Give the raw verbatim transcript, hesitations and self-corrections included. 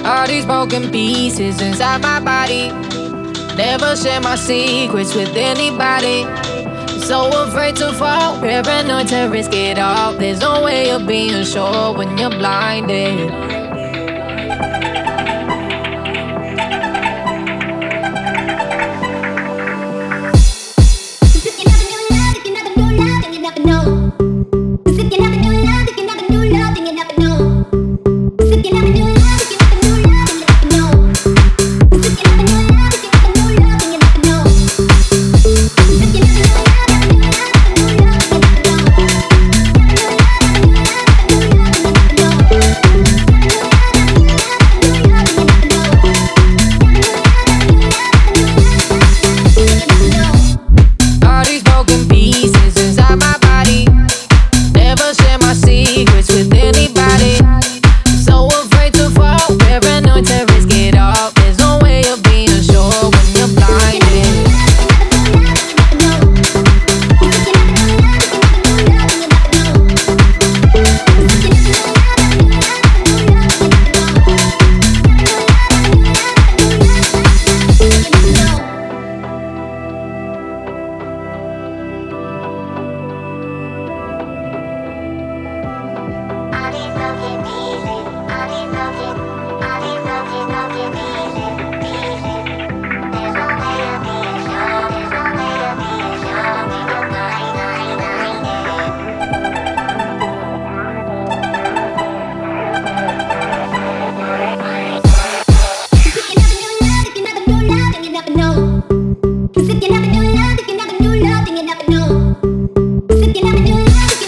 All these broken pieces inside my body. Never share my secrets with anybody. So afraid to fall, paranoid to risk it all. There's no way of being sure when you're blinded. Cause if you never do love, if you never do love, then you never know. Cause if you never do love,